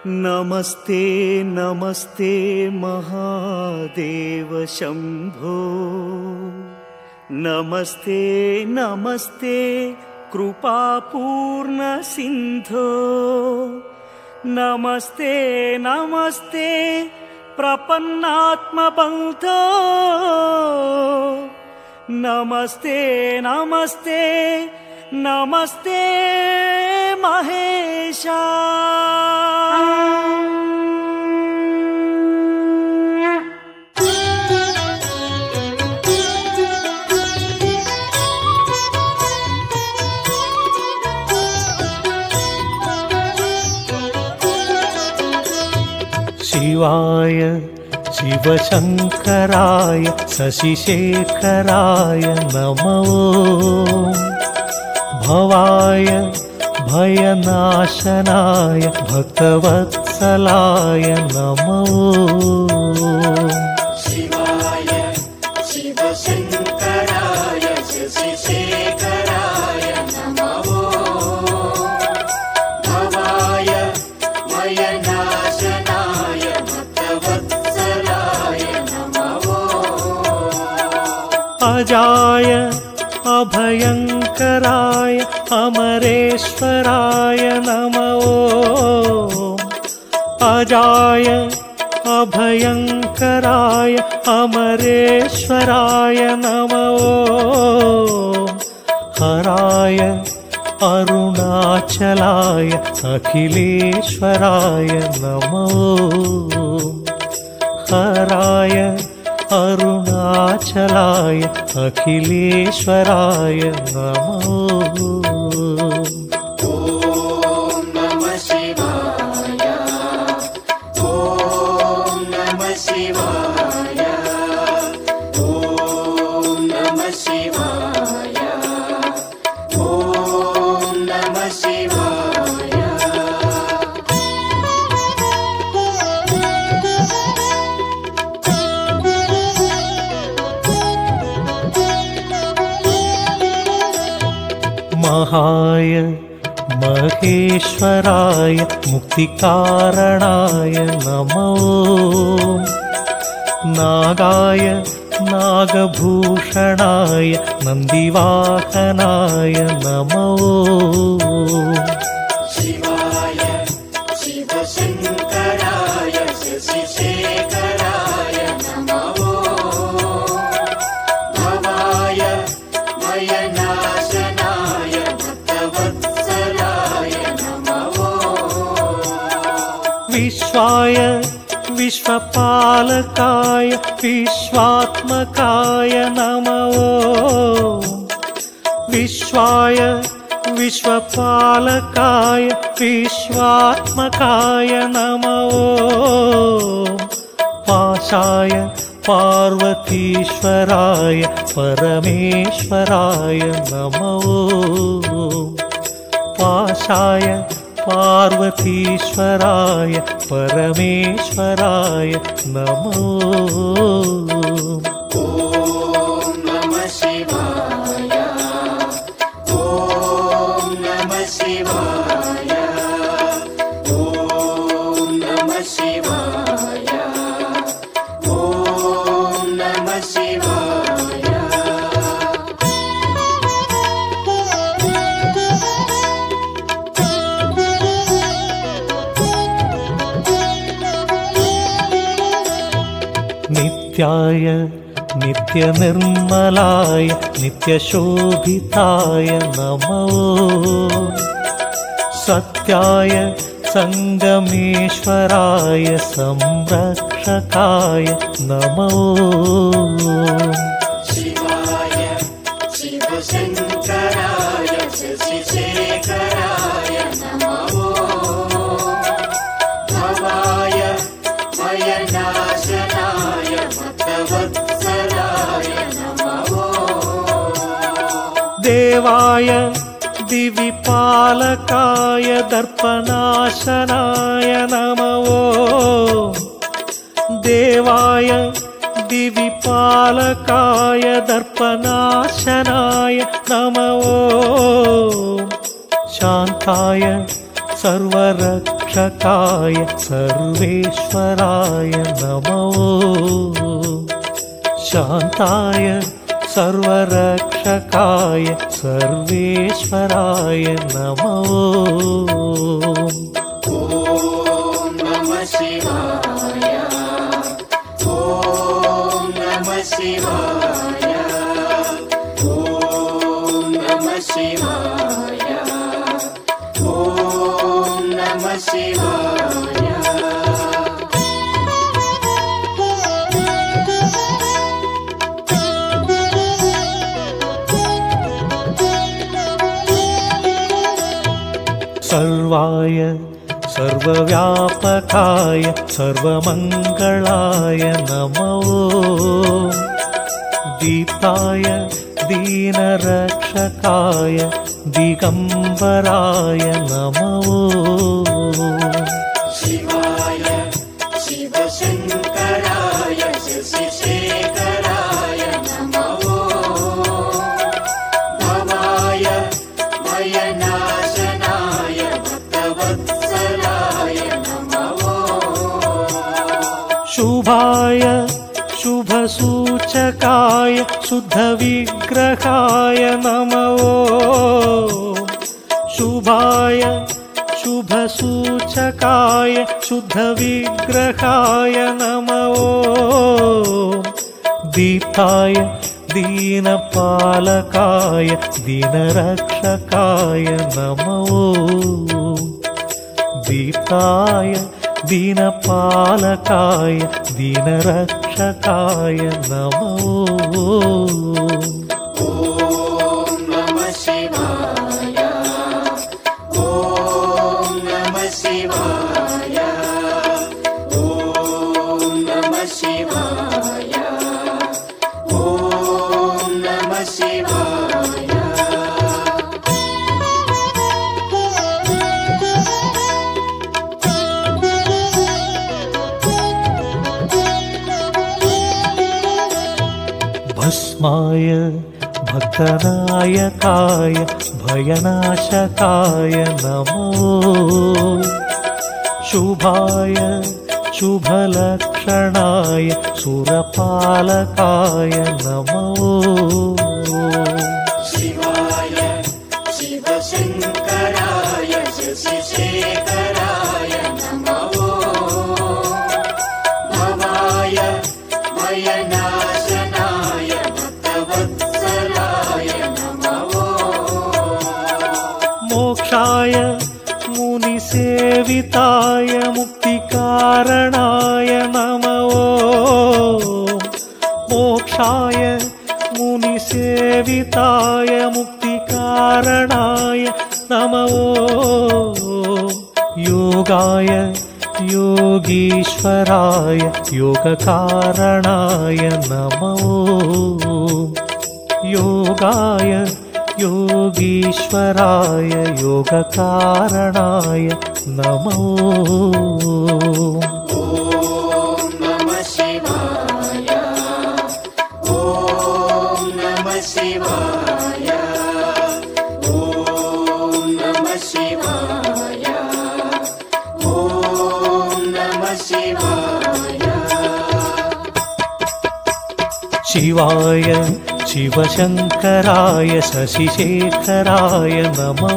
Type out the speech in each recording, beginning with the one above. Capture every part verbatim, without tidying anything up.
नमस्ते नमस्ते महादेव शंभो, नमस्ते नमस्ते कृपापूर्ण सिंधो, नमस्ते नमस्ते प्रपन्नात्म बंधो, नमस्ते नमस्ते नमस्ते महेशा। शिवाय शिवशंकराय शशिशेखराय नमो, भवाय भयनाशनाय भक्तवत्सलाय नमो। शिवाय शिवशंकराय शशिशेखराय नमो, भवाय भयनाशनाय भक्तवत्सलाय नमो। अजाय अभयंकराय अमरेश्वराय नमो, अजाय अभयंकराय अमरेश्वराय नमो, हराय अरुणाचलाय अखिलेश्वराय नमो, हराय अरुणाचलाय अखिलेश्वराय नमो। ओम नमः शिवाय, ओम नमः शिवाय, ओम नमः शिवाय, ओम नमः शिवाय। महाय महेश्वराय मुक्तिकारणाय नमो, नागाय नागभूषणाय नन्दिवाहनाय नमो। शिवाय शिवशंकराय शशिशेखराय नमो, भवाय भयनाशनाय भक्तवत्सलाय नमो। विश्वाय विश्वपालकाय विश्वात्मकाय नमो, विश्वाय विश्वपालकाय विश्वात्मकाय नमो, पाशाय पार्वतीश्वराय परमेश्वराय नमो, पाशाय पार्वतीश्वराय परमेश्वराय नमो। ओम नमः शिवाय, ओम नमः शिवाय, ओम नमः शिवाय, ओम नमः शिवाय। नित्याय नित्यनिर्मलाय नित्यशोभिताय नमो, सत्याय संगमेश्वराय संरक्षकाय नमो। शिवाय शिवशंकराय शशिशेखराय नमो, भवाय भयनाशनाय भक्तवत्सलाय नमो। देवाय दिविपालकाय दर्पनाशनाय नमो, देवाय दिविपालकाय दर्पनाशनाय नमो, शान्ताय सर्वरक्षकाय सर्वरक्षकाय सर्वेश्वराय नमो शान्ताय सर्वरक्षकाय सर्वेश्वराय नमो ॐ नमः शिवाय ॐ नमः शिवाय ॐ नमः शिवाय ॐ नमः शिवाय सर्वाय सर्वव्यापकाय सर्वमङ्गलाय नमो दीप्ताय दीनरक्षकाय दिगम्बराय नमो शिवाय शिवशङ्कराय शशिशेखराय नमो भवाय भयनाशनाय भक्तवत्सलाय नमो शुभाय शुभसूचकाय शुद्धविग्रहाय नमो शुभाय शुभसूचकाय शुद्धविग्रहाय नमो दीप्ताय दीनपालकाय दीनरक्षकाय नमो दीप्ताय दीनपालकाय दीनरक्षकाय नमो ॐ नमः शिवाय ॐ नमः शिवाय ॐ नमः शिवाय ॐ नमः शिवाय भस्माय भक्तनायकाय भयनाशकाय नमो शुभाय शुभलक्षणाय सुरपालकाय नमो शिवाय शिवशङ्कराय शशिशेखराय नमो भवाय भयनाशनाय भक्तवत्सलाय नमो मोक्षाय मुनिसेविताय मुक्तिकारणाय नमो मोक्षाय मुनिसेविताय मुक्तिकारणाय नमो योगाय योगीश्वराय योगकारणाय नमो योगाय योगीश्वराय योगकारणाय नमो ॐ नमः शिवाय ॐ नमः शिवाय ॐ नमः शिवाय ॐ नमः शिवाय शिवाय शिवशङ्कराय शशिशेखराय नमो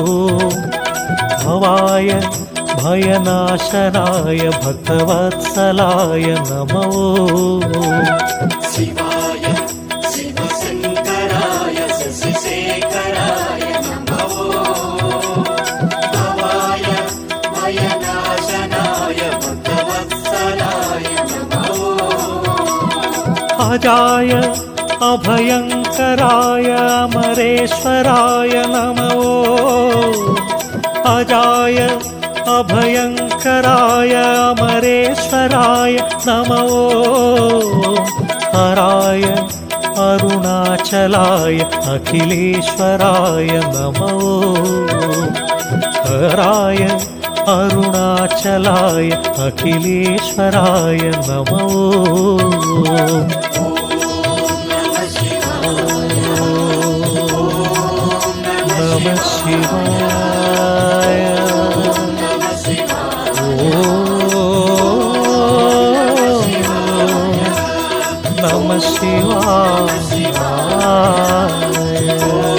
भवाय भयनाशनाय भक्तवत्सलाय नमो शिवाय शिवशङ्कराय शशिशेखराय नमो भवाय भयनाशनाय भक्तवत्सलाय नमो अजाय अभयङ्कराय अमरेश्वराय नमो अजाय अभयङ्कराय अमरेश्वराय नमो हराय अरुणाचलाय अखिलेश्वराय नमो हराय अरुणाचलाय अखिलेश्वराय नमो नमः शिवाय नमः शिवाय నమ శివాయ.